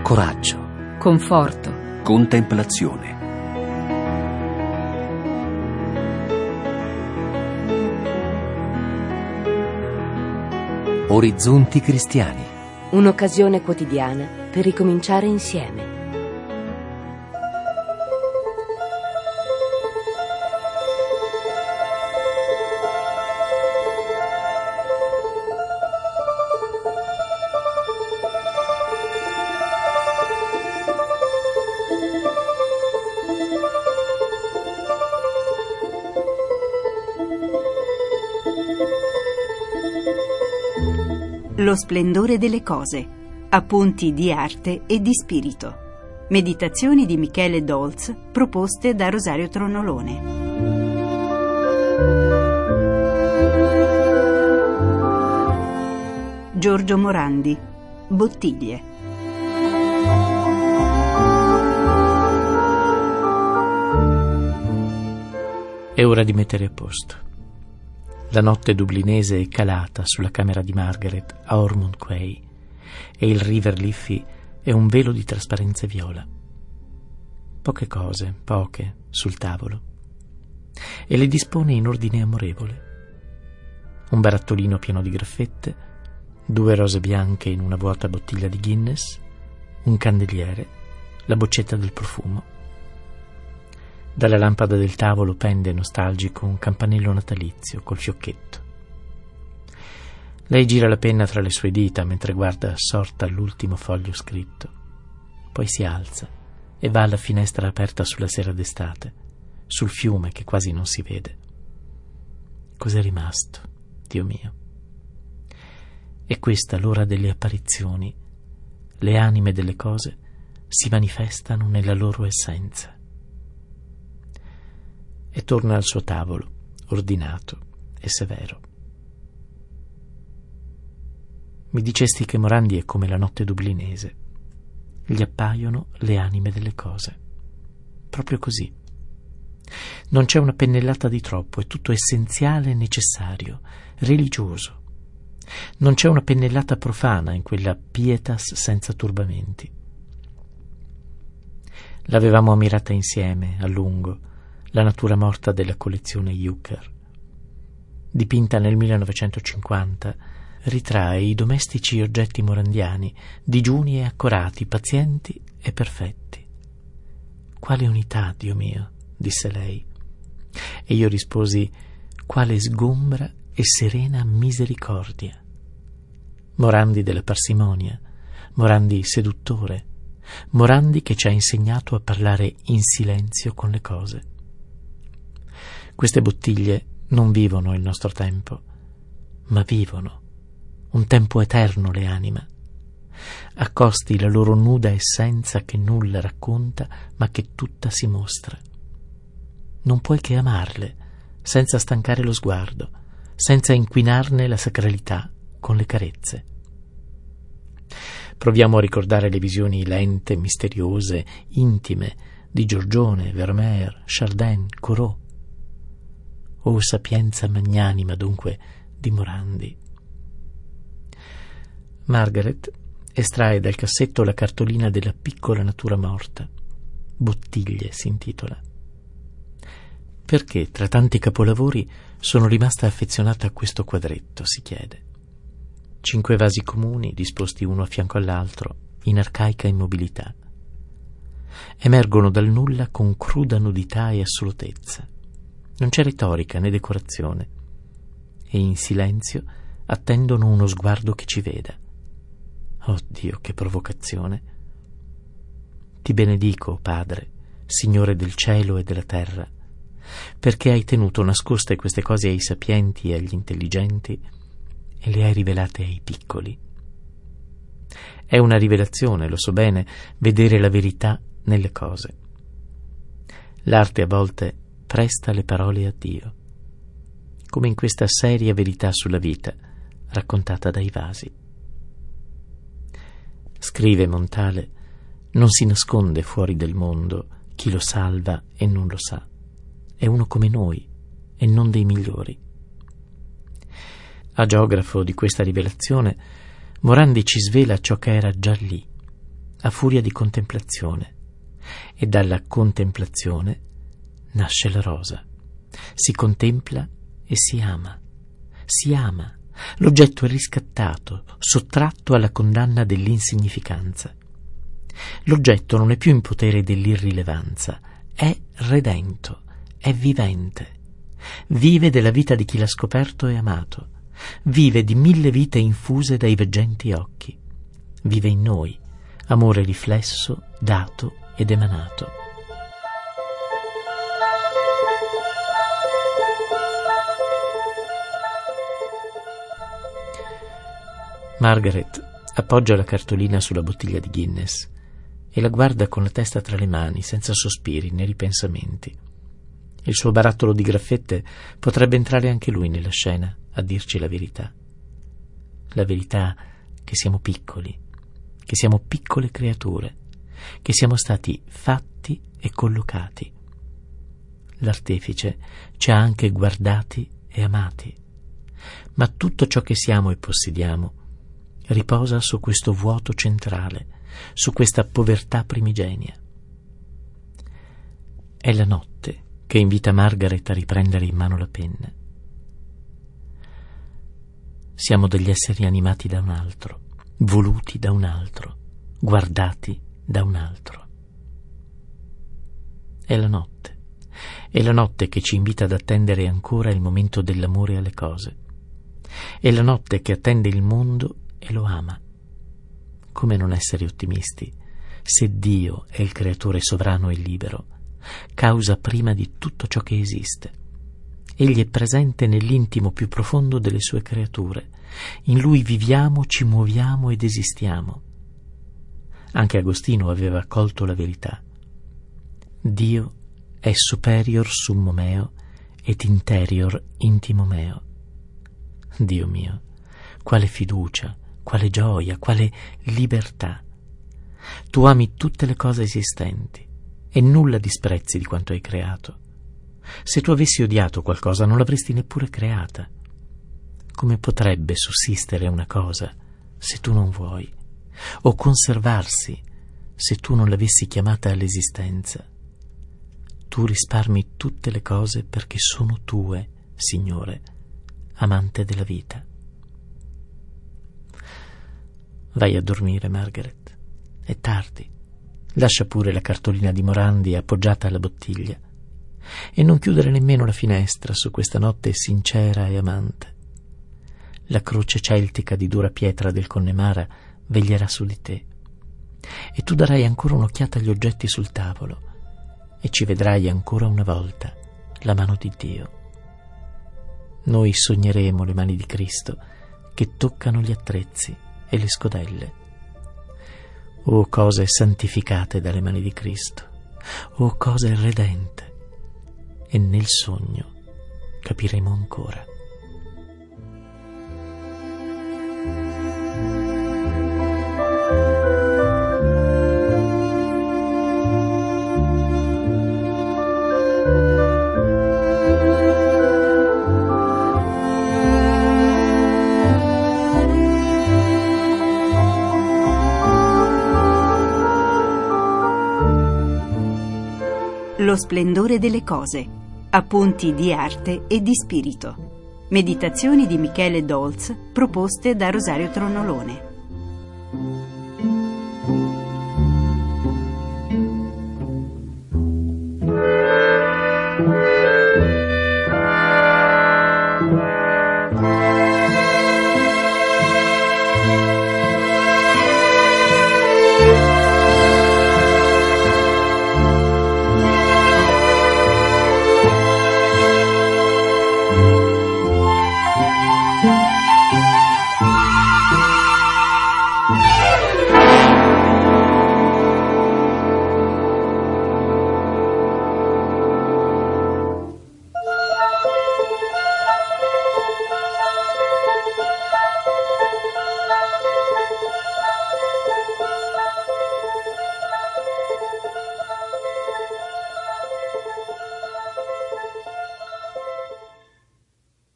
coraggio, conforto, contemplazione. Orizzonti cristiani. Un'occasione quotidiana per ricominciare insieme. Lo splendore delle cose. Appunti di arte e di spirito. Meditazioni di Michele Dolz proposte da Rosario Tronolone. Giorgio Morandi. Bottiglie. È ora di mettere a posto. La notte dublinese è calata sulla camera di Margaret a Ormond Quay e il River Liffey è un velo di trasparenza viola. Poche cose, sul tavolo, e le dispone in ordine amorevole. Un barattolino pieno di graffette, 2 rose bianche in una vuota bottiglia di Guinness, un candeliere, la boccetta del profumo. Dalla lampada del tavolo pende nostalgico un campanello natalizio col fiocchetto. Lei gira la penna tra le sue dita mentre guarda assorta l'ultimo foglio scritto. Poi si alza e va alla finestra aperta sulla sera d'estate, sul fiume che quasi non si vede. Cos'è rimasto, Dio mio? È questa l'ora delle apparizioni. Le anime delle cose si manifestano nella loro essenza. E torna al suo tavolo, ordinato e severo. Mi dicesti che Morandi è come la notte dublinese. Gli appaiono le anime delle cose. Proprio così. Non c'è una pennellata di troppo, è tutto essenziale e necessario, religioso. Non c'è una pennellata profana in quella pietas senza turbamenti. L'avevamo ammirata insieme, a lungo, la natura morta della collezione Hooker. Dipinta nel 1950, ritrae i domestici oggetti morandiani, digiuni e accorati, pazienti e perfetti. Quale unità, Dio mio, disse lei. E io risposi, quale sgombra e serena misericordia. Morandi della parsimonia, Morandi seduttore, Morandi che ci ha insegnato a parlare in silenzio con le cose. Queste bottiglie non vivono il nostro tempo, ma vivono un tempo eterno le anima. Accosti la loro nuda essenza che nulla racconta, ma che tutta si mostra. Non puoi che amarle, senza stancare lo sguardo, senza inquinarne la sacralità con le carezze. Proviamo a ricordare le visioni lente, misteriose, intime di Giorgione, Vermeer, Chardin, Corot. O sapienza magnanima, dunque, di Morandi. Margaret estrae dal cassetto la cartolina della piccola natura morta. Bottiglie si intitola. Perché tra tanti capolavori sono rimasta affezionata a questo quadretto, si chiede. 5 vasi comuni disposti uno a fianco all'altro in arcaica immobilità. Emergono dal nulla con cruda nudità e assolutezza. Non c'è retorica né decorazione e in silenzio attendono uno sguardo che ci veda. Oh Dio, che provocazione! Ti benedico, Padre, Signore del cielo e della terra, perché hai tenuto nascoste queste cose ai sapienti e agli intelligenti e le hai rivelate ai piccoli. È una rivelazione, lo so bene, vedere la verità nelle cose. L'arte a volte presta le parole a Dio, come in questa seria verità sulla vita raccontata dai vasi. Scrive Montale, non si nasconde fuori del mondo chi lo salva e non lo sa. È uno come noi e non dei migliori. Agiografo di questa rivelazione, Morandi ci svela ciò che era già lì, a furia di contemplazione, e dalla contemplazione nasce la rosa. Si contempla e si ama. Si ama. L'oggetto è riscattato, sottratto alla condanna dell'insignificanza. L'oggetto non è più in potere dell'irrilevanza, è redento, è vivente. Vive della vita di chi l'ha scoperto e amato. Vive di 1000 vite infuse dai veggenti occhi. Vive in noi, amore riflesso, dato ed emanato. Margaret appoggia la cartolina sulla bottiglia di Guinness e la guarda con la testa tra le mani, senza sospiri né ripensamenti. Il suo barattolo di graffette potrebbe entrare anche lui nella scena a dirci la verità. La verità che siamo piccoli, che siamo piccole creature, che siamo stati fatti e collocati. L'artefice ci ha anche guardati e amati, ma tutto ciò che siamo e possediamo riposa su questo vuoto centrale, su questa povertà primigenia. È la notte che invita Margaret a riprendere in mano la penna. Siamo degli esseri animati da un altro, voluti da un altro, guardati da un altro. È la notte che ci invita ad attendere ancora il momento dell'amore alle cose. È la notte che attende il mondo e lo ama. Come non essere ottimisti se Dio è il creatore sovrano e libero, causa prima di tutto ciò che esiste. Egli è presente nell'intimo più profondo delle sue creature. In lui viviamo, ci muoviamo ed esistiamo. Anche Agostino aveva colto la verità. Dio è superior summo meo et interior intimo meo. Dio mio, quale fiducia, quale gioia, quale libertà. Tu ami tutte le cose esistenti e nulla disprezzi di quanto hai creato. Se tu avessi odiato qualcosa non l'avresti neppure creata. Come potrebbe sussistere una cosa se tu non vuoi, o conservarsi se tu non l'avessi chiamata all'esistenza? Tu risparmi tutte le cose perché sono tue, Signore, amante della vita. Vai a dormire, Margaret. È tardi. Lascia pure la cartolina di Morandi appoggiata alla bottiglia e non chiudere nemmeno la finestra su questa notte sincera e amante. La croce celtica di dura pietra del Connemara veglierà su di te e tu darai ancora un'occhiata agli oggetti sul tavolo e ci vedrai ancora una volta la mano di Dio. Noi sogneremo le mani di Cristo che toccano gli attrezzi e le scodelle. O cose santificate dalle mani di Cristo, o cose redente, e nel sogno capiremo ancora. Lo splendore delle cose. Appunti di arte e di spirito. Meditazioni di Michele Dolz proposte da Rosario Tronolone.